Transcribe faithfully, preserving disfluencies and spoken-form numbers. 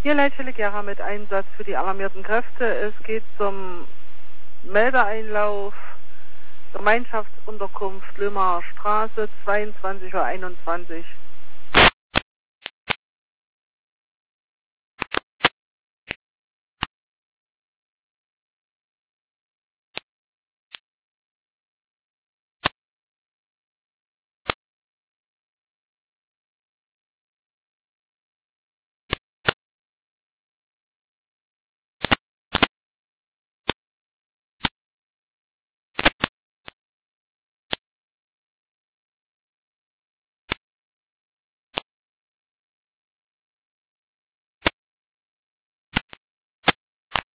Hier Leitstelle Gera mit Einsatz für die alarmierten Kräfte. Es geht zum Meldeeinlauf Gemeinschaftsunterkunft Lömer Straße, zweiundzwanzig Uhr einundzwanzig.